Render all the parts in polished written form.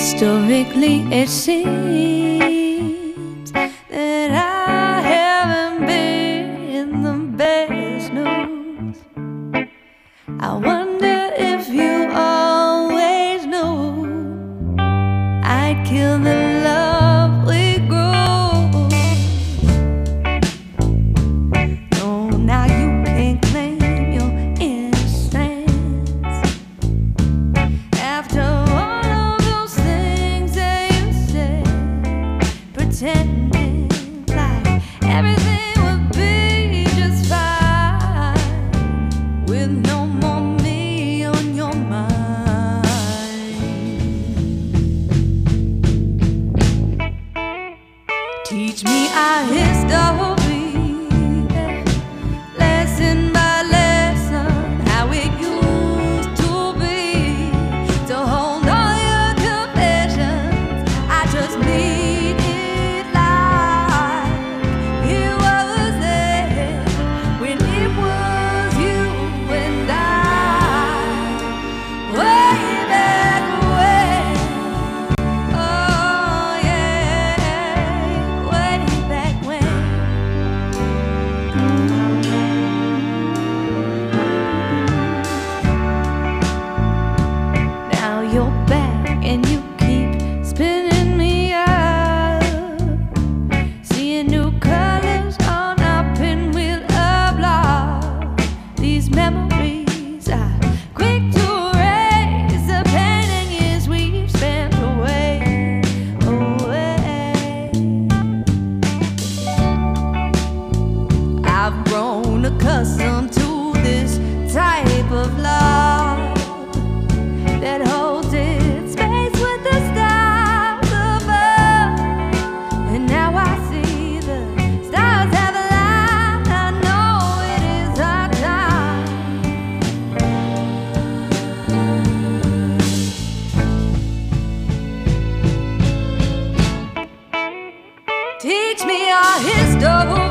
Historically, it seems that I haven't been the best news. I wonder if you always knew I'd kill the love we grew. No, now you can't claim your innocence after pretending like everything would be just fine with no more me on your mind. Teach me our history, lesson by lesson, how it used to be, to hold all your confessions. I just need accustomed to this type of love that holds its space with the stars above. And now I see the stars have aligned. I know it is our time. Teach me our history.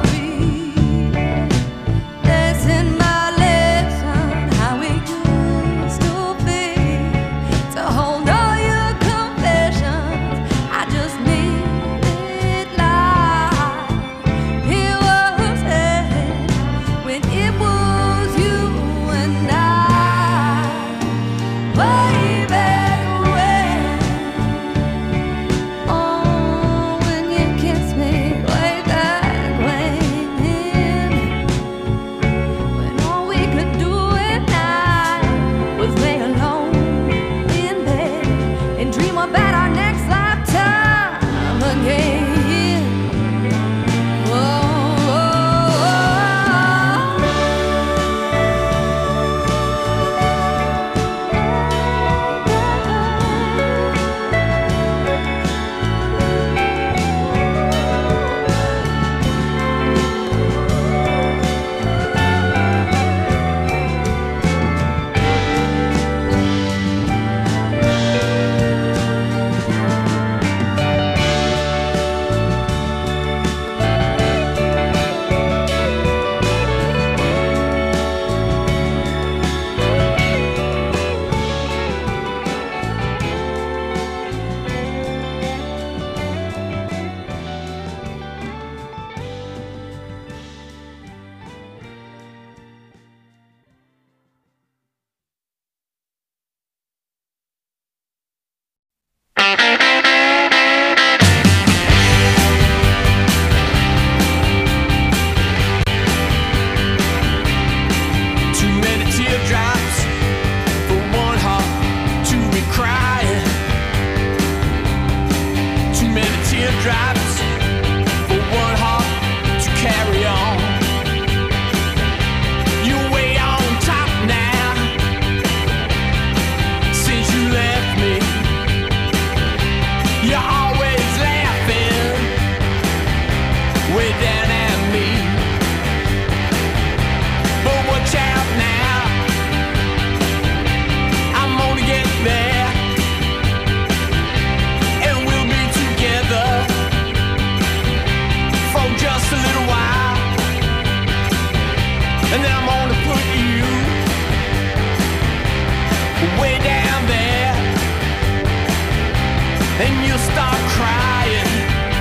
crying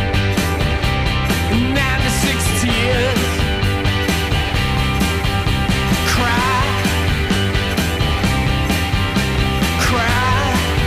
96 tears. Cry, cry.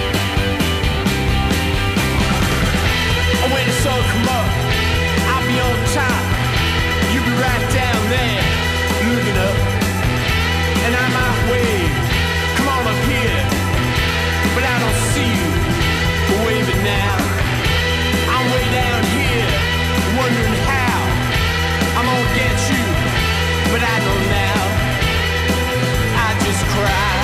When the sun come up, I'll be on top. You'll be right down there, looking up. And I might wave, come on up here, but I don't see you waving now. I'm way down here, wondering how I'm gonna get you, but I know now. I just cry,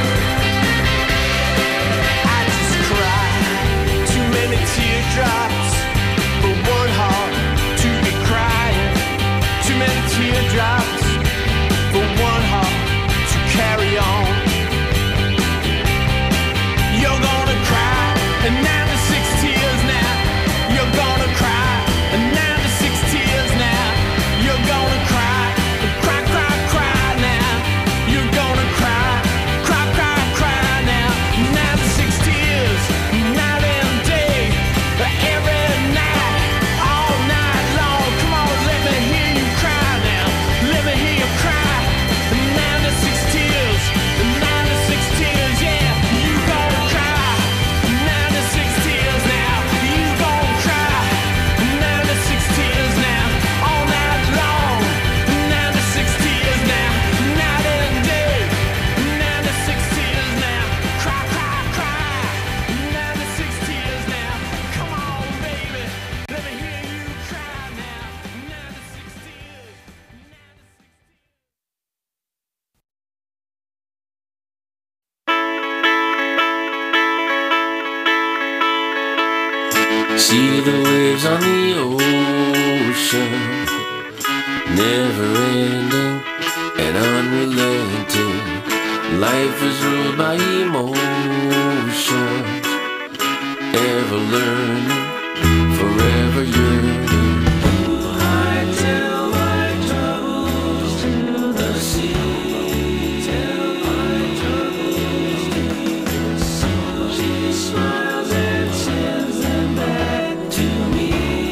I just cry. Too many teardrops for one heart to be crying. Too many teardrops for one heart to carry on. You're gonna cry, and 96 tears now. You're gonna cry, and 96 tears now. You're gonna cry, cry, cry, cry now. You're gonna cry, cry, cry, cry now. 96 tears, night and day, every night, all night long. Come on, let me hear you cry now. Let me hear you cry. 96 tears, 96 tears, yeah. You gonna cry, 96 tears now. You gonna cry, 96 tears now. All night long, 96 tears now. Night and day, 96 tears now. Cry, cry, cry, 96 tears now. Come on, baby, let me hear you cry now. 96 tears, 96 See the waves on the ocean, never ending and unrelenting. Life is ruled by emotions, ever learning, forever yearning. I tell my troubles to the sea, tell my troubles to the sea. She smiles and sends them back to me.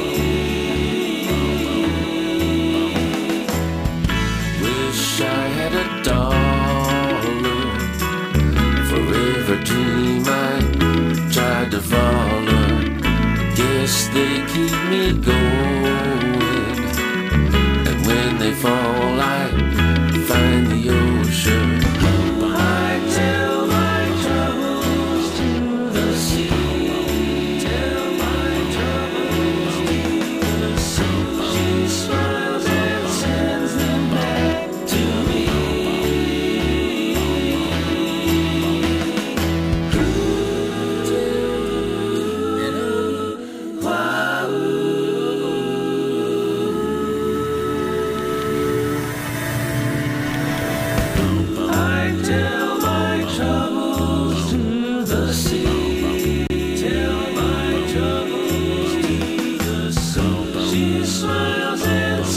Wish I had a dollar for every dream I tried to follow. Guess they keep me going, and when they fall I find the ocean. I tell my troubles to the sea, tell my troubles to the sea. She smiles and sends them back to me. I tell my troubles to the sea, tell my troubles to the sea. She smiles and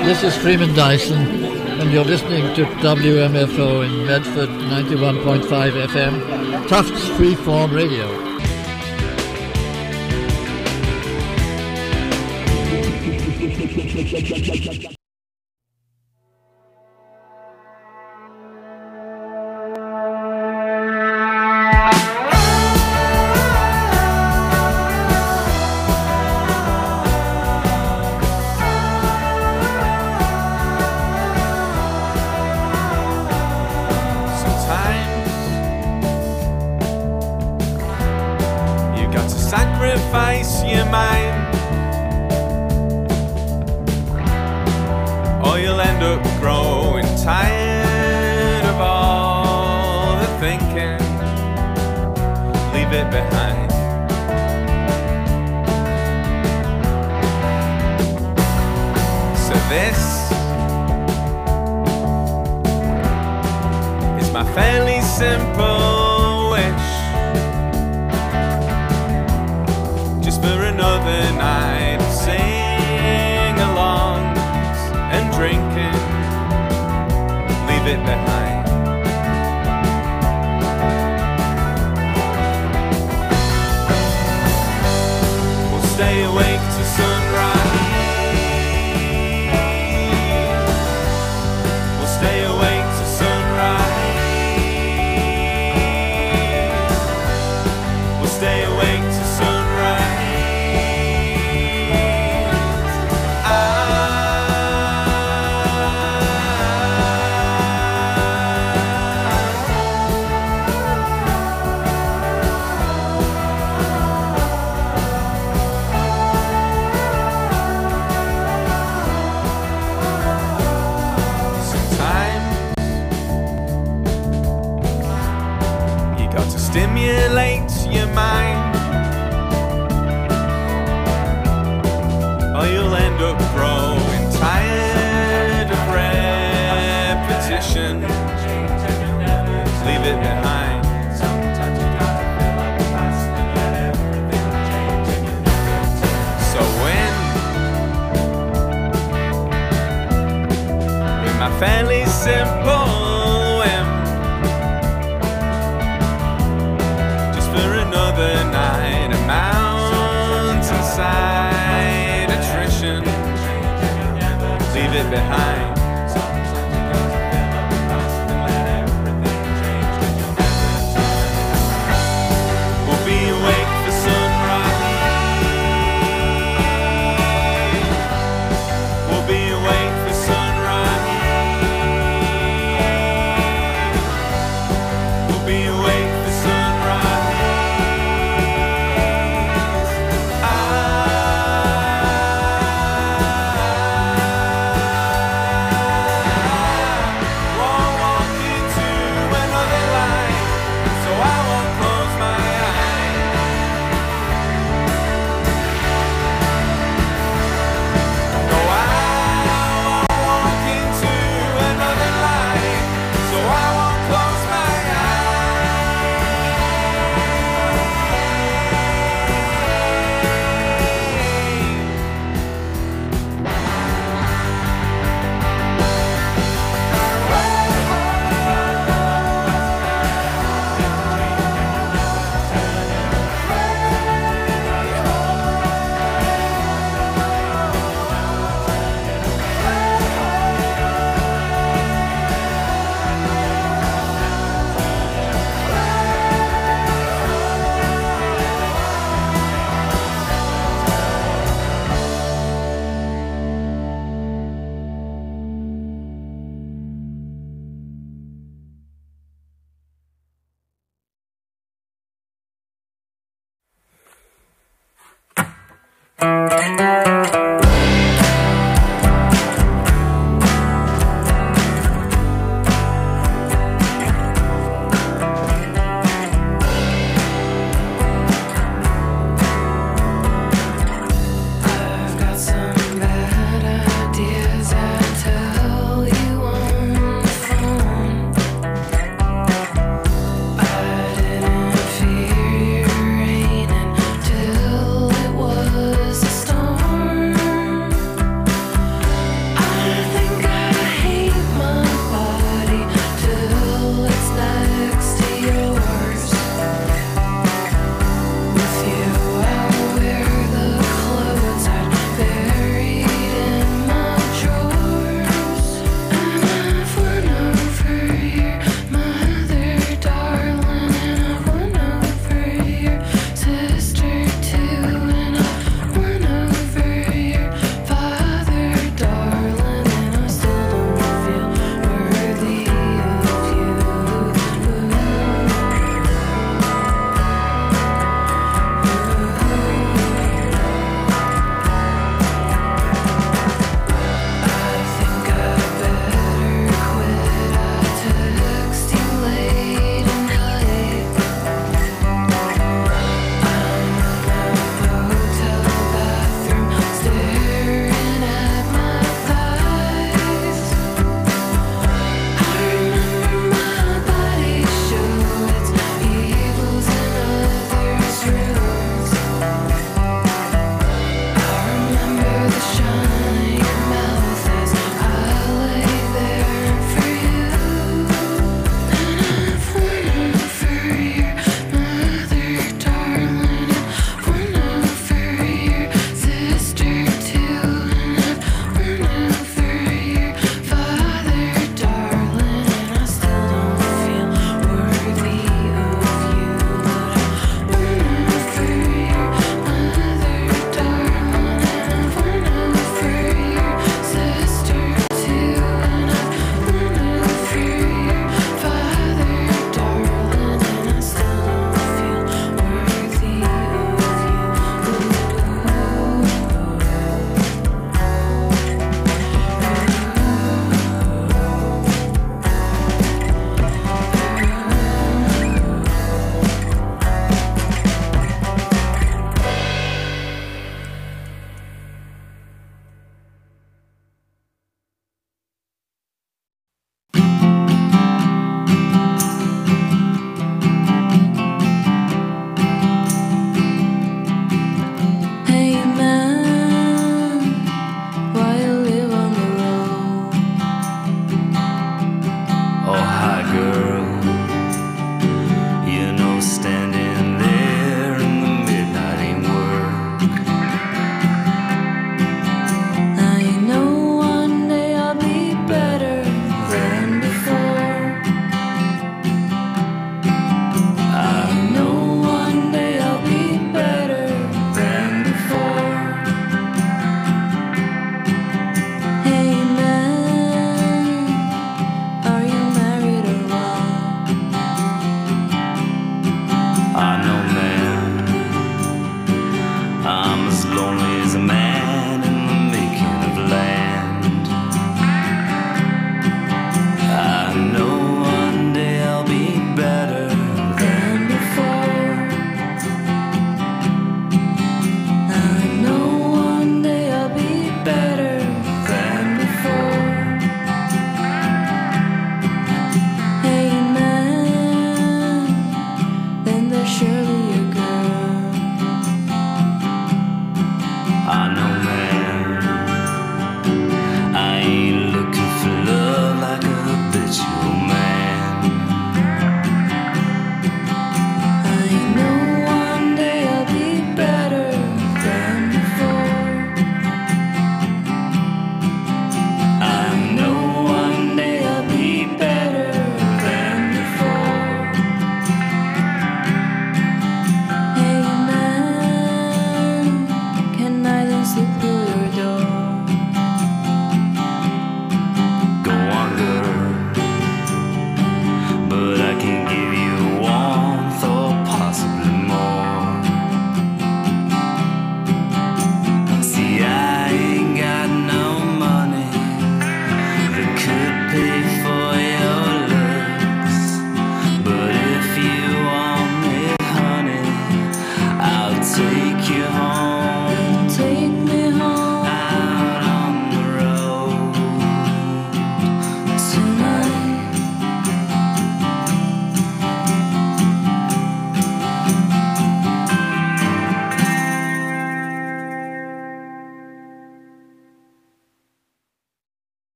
This is Freeman Dyson, and you're listening to WMFO in Medford, 91.5 FM, Tufts Freeform Radio. Sacrifice your mind, or you'll end up growing tired of all the thinking. Leave it behind. So this is my fairly simple wish, for another night of sing-alongs and drinking. Leave it behind. We'll stay awake till sunrise. We'll stay awake till sunrise. We'll stay awake till sunrise. Stimulate your mind, or you'll end up growing tired of repetition. Leave it behind. So with my fairly simple another night, a mountainside attrition. Leave it behind. We'll be awake for sunrise. We'll be awake for sunrise. We'll be awake for sunrise. Fear raining till it was a storm.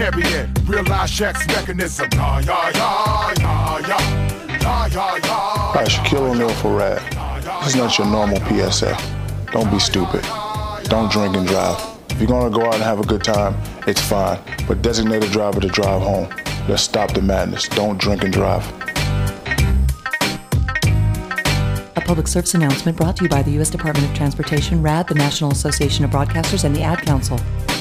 champion, real-life Shaq's mechanism. Yeah, yeah, yeah, yeah, yeah, yeah, yeah, yeah. Hi, Shaquille O'Neal for Rad. This is not your normal PSA. Don't be stupid. Don't drink and drive. If you're gonna go out and have a good time, it's fine. But designate a driver to drive home. Let's stop the madness. Don't drink and drive. A public service announcement brought to you by the U.S. Department of Transportation, RAD, the National Association of Broadcasters, and the Ad Council.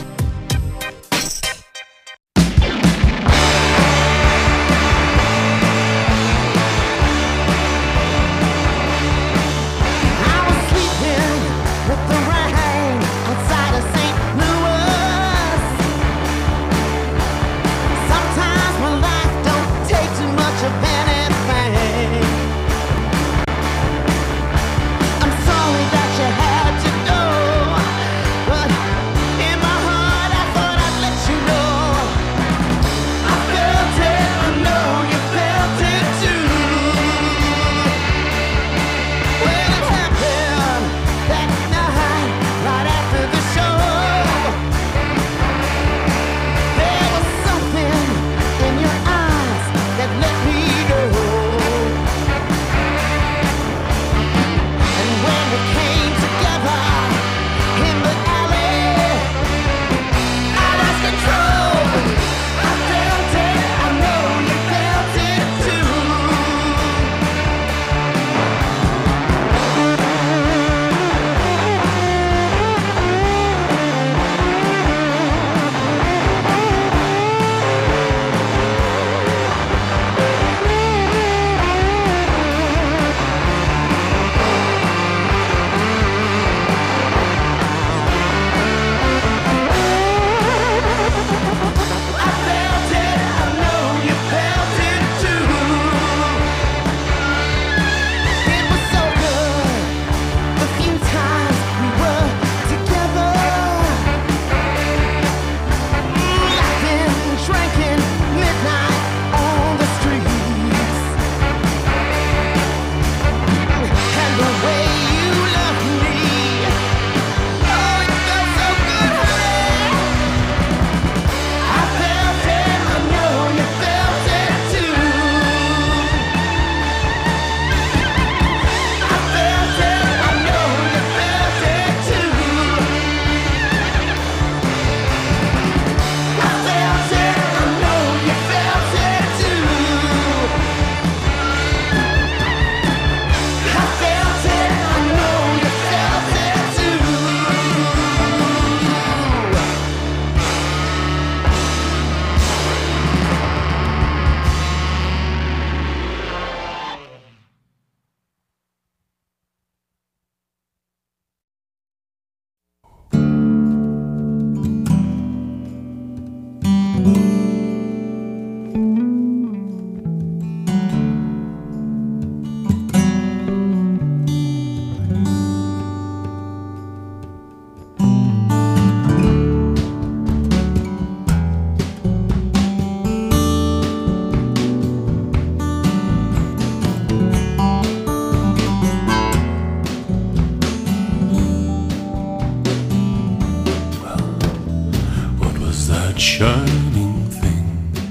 Shining thing,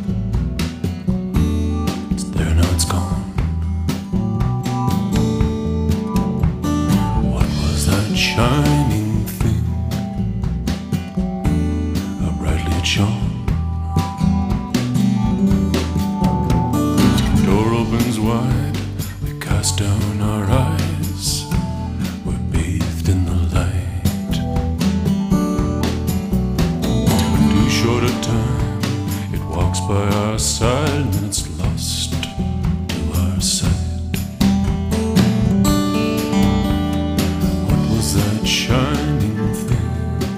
it's there now, it's gone. What was that shining thing? How brightly it shone. Door opens wide, we cast down our eyes. We're bathed in the light. Short of time, it walks by our side and it's lost to our sight. What was that shining thing?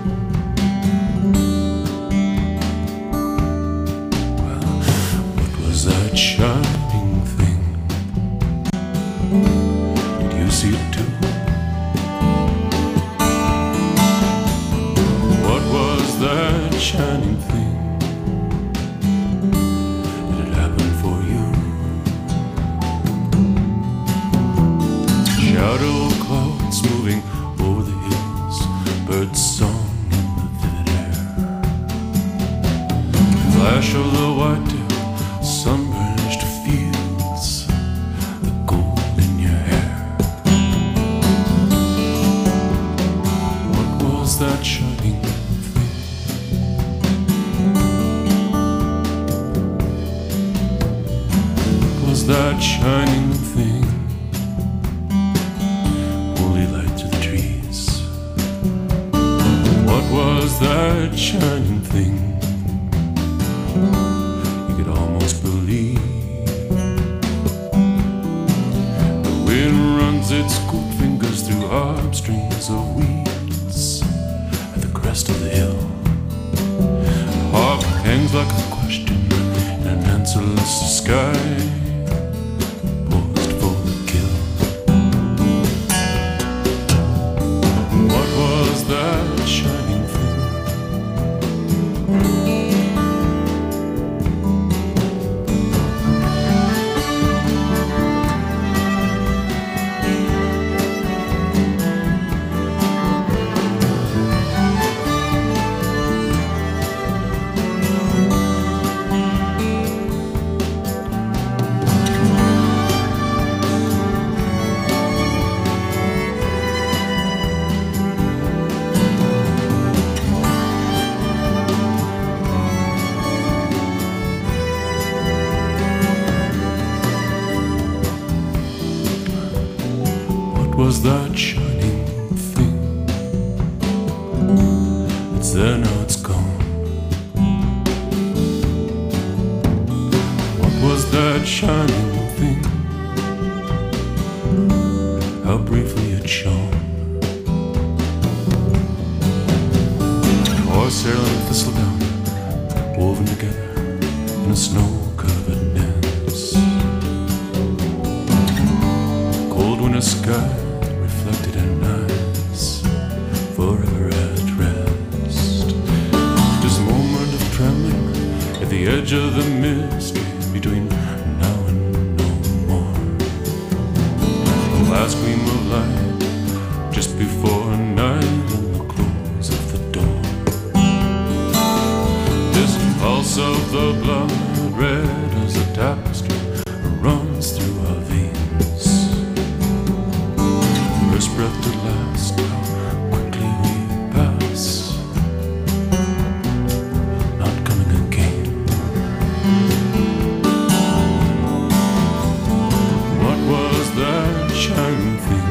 Well, what was that shining thing? Did you see it too? What was that shining thing? Did it happen for you? Shadow clouds moving over the hills. that shining thing? What was that shining thing? Holy light to the trees. What was that shining thing? You could almost believe. The wind runs its cool fingers through harp strings of weeds at the crest of the hill. The harp hangs like a question in an answerless sky, poised for the kill. What was that shining thing? Was that shining thing? It's there now, it's gone. What was that shining thing? How briefly it shone. Horsehair and thistledown woven together in a snow-covered nest. Cold winter sky reflected in eyes forever at rest. There's a moment of trembling at the edge of the mystery between now and no more. The last gleam of light just before night and the close of the door. This pulse of the blood, red as a tapestry, runs through our veins. First breath to last, how quickly we pass, not coming again. What was that shining thing?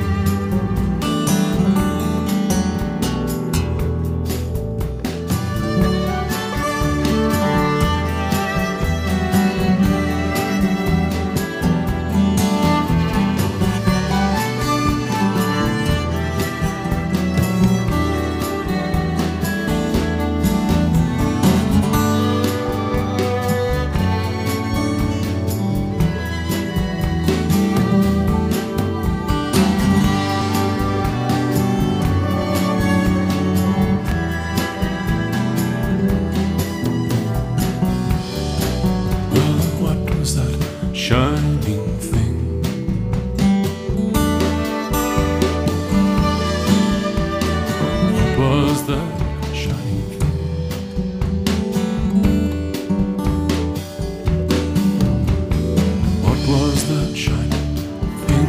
Shining thing. What was that shining thing? What was that shining thing?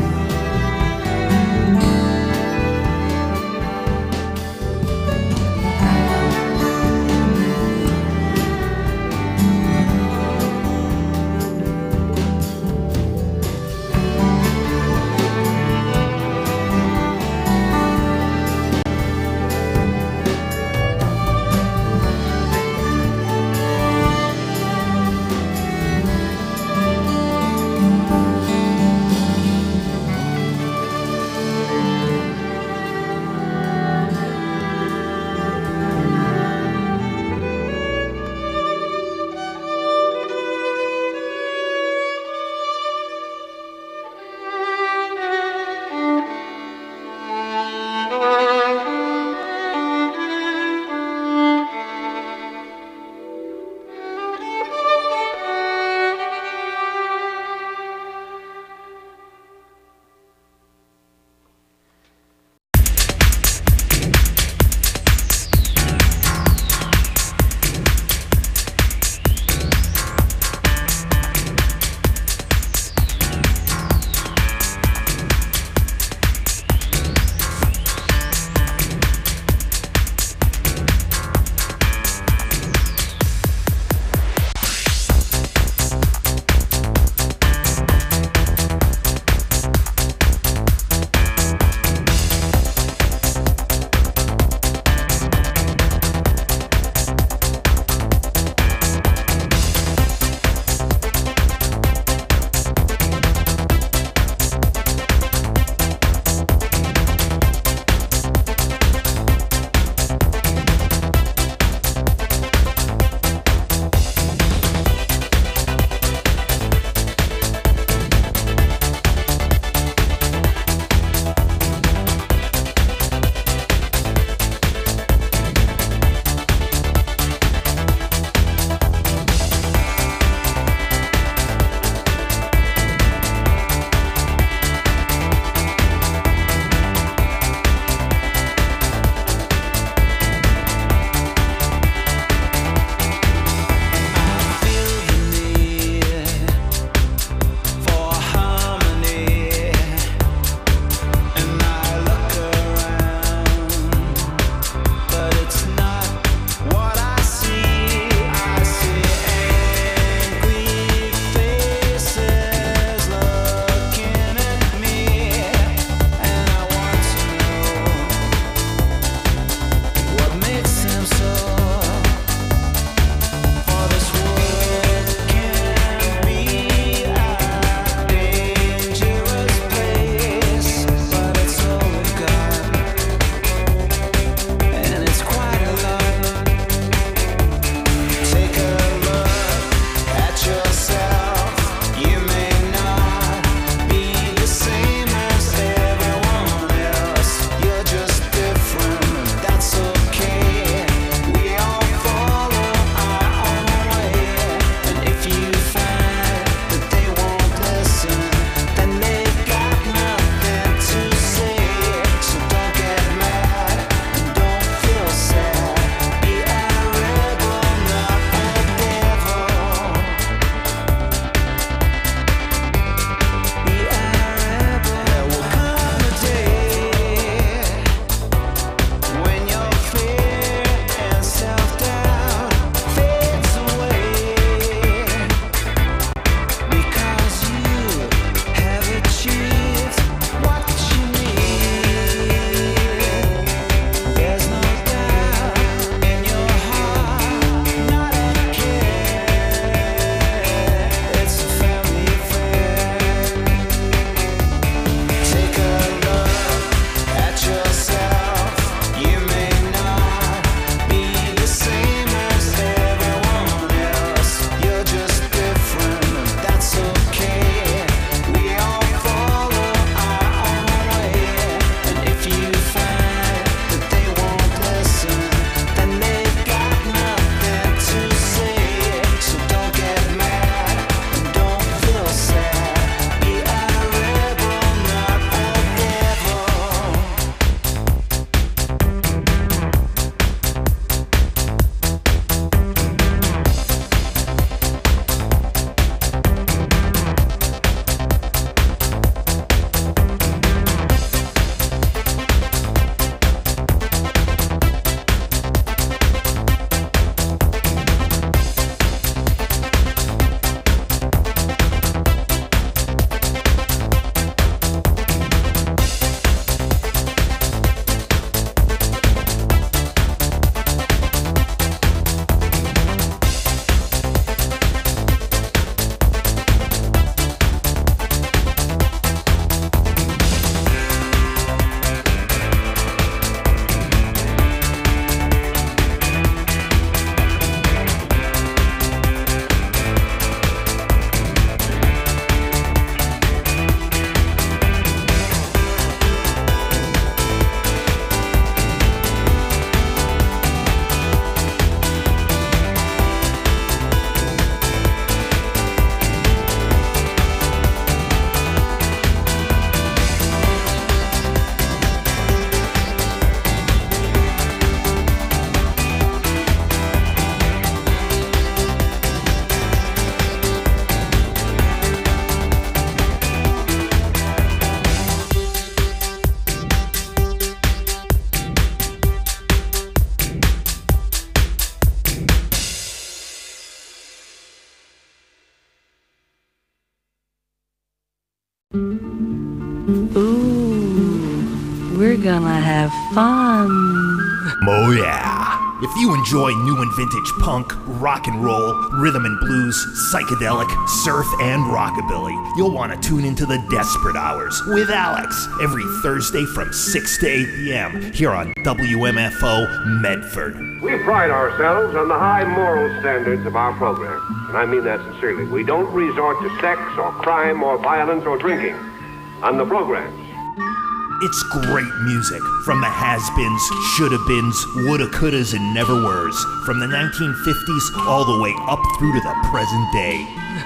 gonna have fun. Oh yeah. If you enjoy new and vintage punk, rock and roll, rhythm and blues, psychedelic, surf, and rockabilly, you'll want to tune into the Desperate Hours with Alex every Thursday from 6 to 8 p.m. here on WMFO Medford. We pride ourselves on the high moral standards of our program, and I mean that sincerely. We don't resort to sex or crime or violence or drinking on the programs. It's great music from the has-beens, shoulda-beens, woulda, couldas, and never-weres, from the 1950s all the way up through to the present day.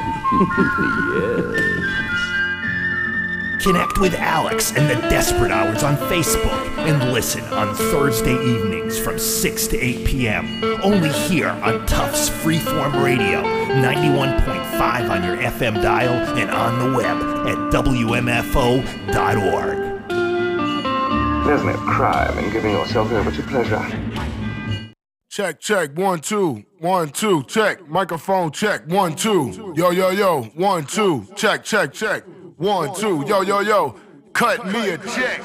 Yes. Connect with Alex and the Desperate Hours on Facebook and listen on Thursday evenings from 6 to 8 p.m. only here on Tufts Freeform Radio, 91.5 on your FM dial and on the web at WMFO.org. There's no crime in giving yourself over to pleasure. Check, check, 1, 2, 1, 2, check. Microphone check, 1, 2. Yo, yo, yo, 1, 2, check, check, check. 1, 2, yo, yo, yo. Cut me a check.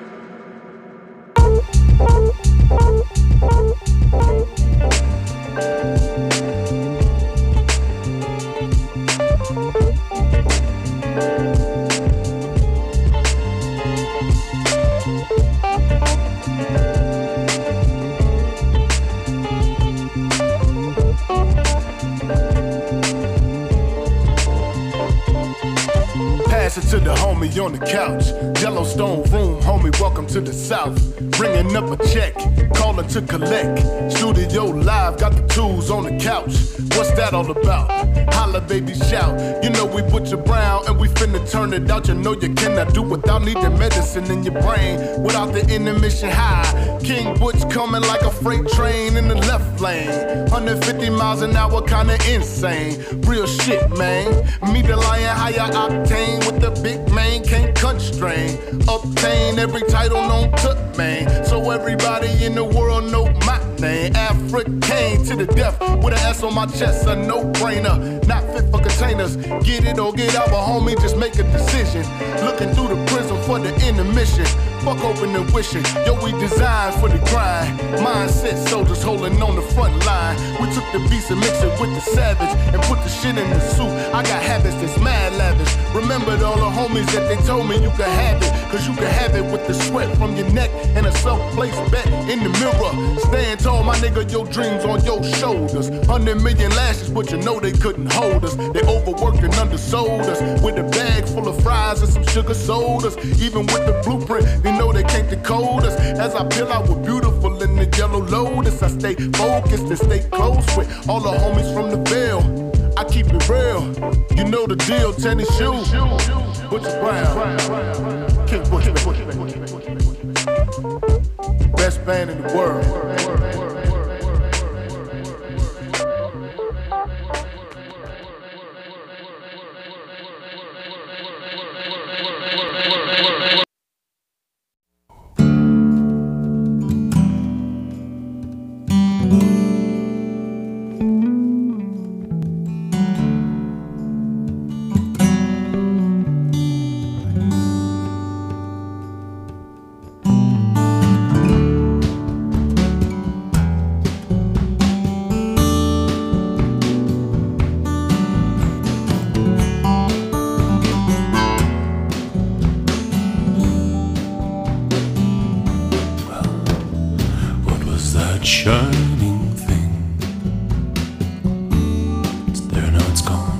Pass it to the homie on the couch. Yellowstone room, homie, welcome to the South. Bringing up a check, calling to collect. Studio live, got the tools on the couch. What's that all about? Holla, baby, shout. You know we Butcher Brown and we finna turn it out. You know you cannot do without needing medicine in your brain. Without the intermission high. King Butch coming like a freight train in the left lane. 150 miles an hour, kinda insane. Real shit, man. Me the lion, higher octane with the big man, can't constrain. Obtain every title known to man. So everybody in the world know my name. African to the death with an S on my chest, a no-brainer. Not fit for containers. Get it or get out, but homie, just make a decision. Looking through the prism for the intermission. Fuck open and wishing. Yo, we designed for the grind. Mindset soldiers holding on the front line. We took the beast and mixed it with the savage and put the shit in the soup. I got habits that's mad lavish. Remembered all the homies that they told me you could have it. Cause you can have it with the sweat from your neck and a self-placed bet in the mirror. Stand tall, my nigga, your dreams on your shoulders. 100 million lashes, but you know they couldn't hold us. They overworked and undersold us. With a bag full of fries and some sugar sodas. Even with the blueprint, they know they can't decode us. As I peel out with beautiful in the yellow lotus, I stay focused and stay close with all the homies from the Ville. I keep it real, you know the deal, tennis shoes, Butcher Brown, King Butcher, best band in the world. Shining thing, it's there now, it's gone.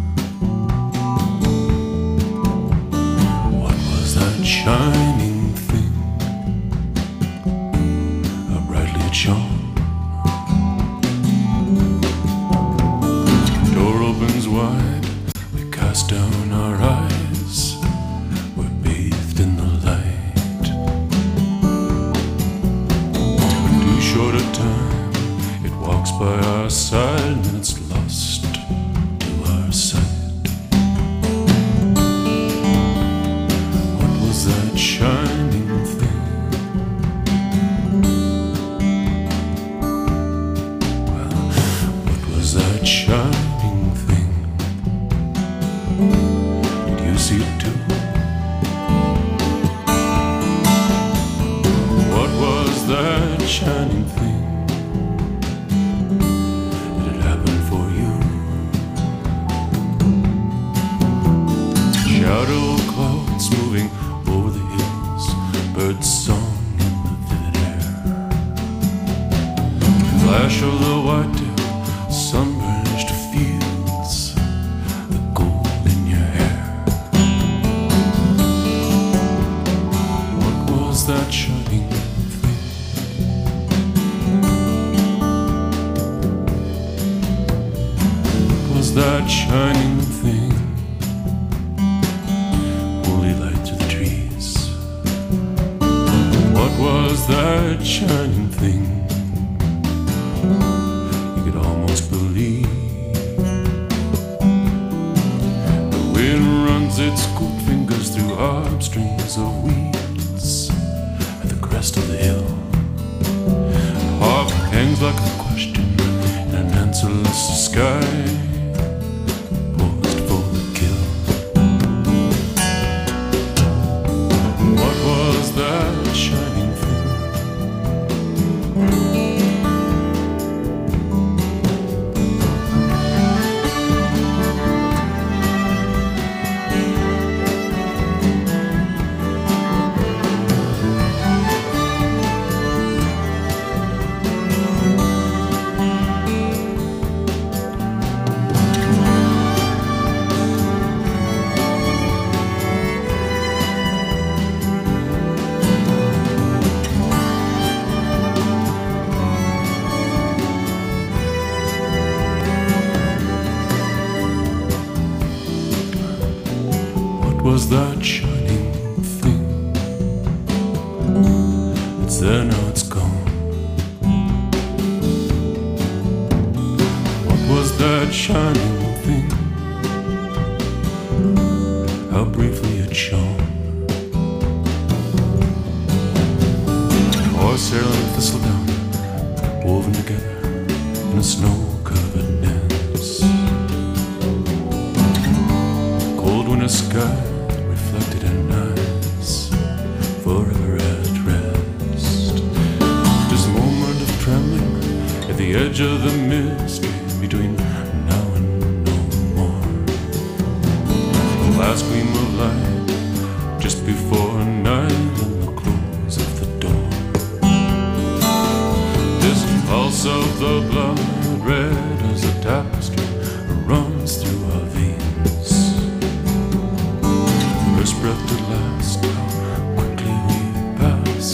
What was that shining thing? How brightly it shone. Door opens wide, we cast down our eyes. We're bathed in the light. Short of time, it walks by our side and then it's lost to our sight. What was that shining thing? Well, what was that shining thing? Did you see it too? that shining thing? Did it happen for you? Shadow clouds moving over the hills, birds song in the vivid air. Flash of the white-tail, sun-burnished fields, the gold in your hair. What was that shining thing? What was that shining thing? Holy light through the trees. What was that shining thing? You could almost believe. The wind runs its cool fingers through harp strings of weeds at the crest of the hill. The harp hangs like a question in an answerless sky, poised for the kill. What was that shining thing? What was that shining thing? It's there now, it's gone. What was that shining thing? How briefly it shone. Horsehair and thistledown woven together in a snow-covered dance. Cold winter sky reflected in eyes forever at rest. There's a moment of trembling at the edge of the mystery between now and no more. The last gleam of light just before night and the close of the door. This pulse of the blood, red as a tapestry, runs through our veins. First breath to last, how quickly we pass,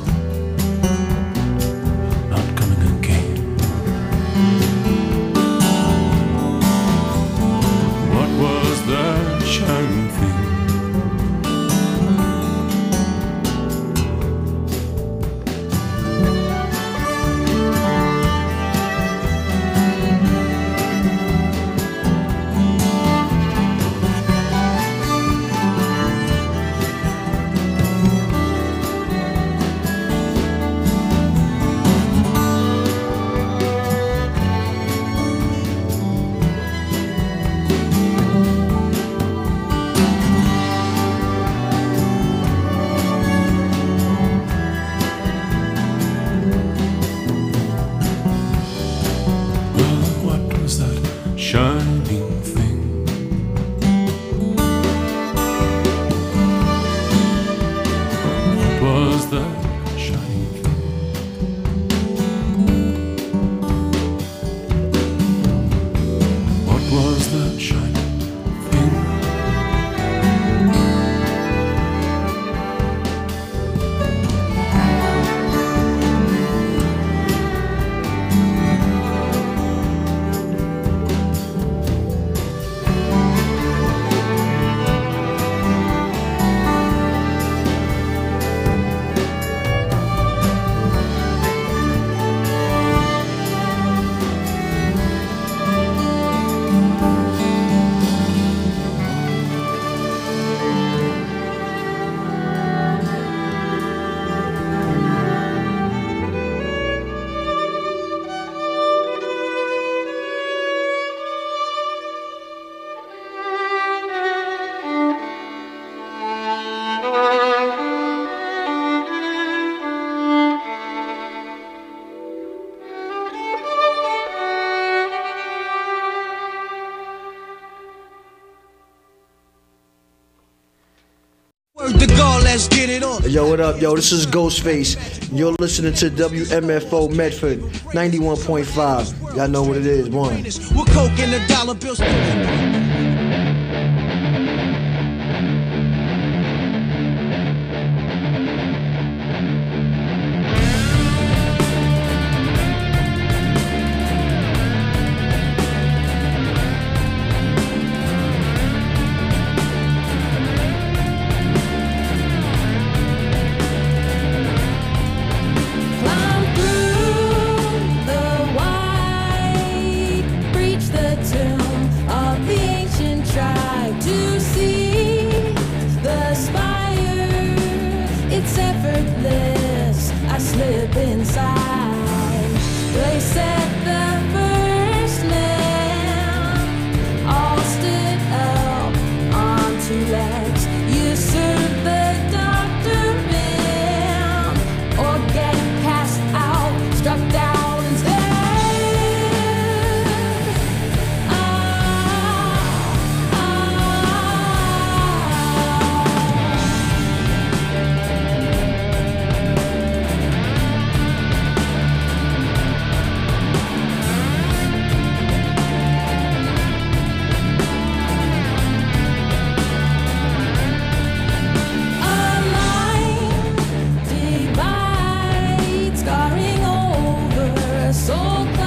not coming again. What was that shining thing? Yo, what up, yo? This is Ghostface. You're listening to WMFO Medford 91.5. Y'all know what it is. One. We're coke in the dollar bills. So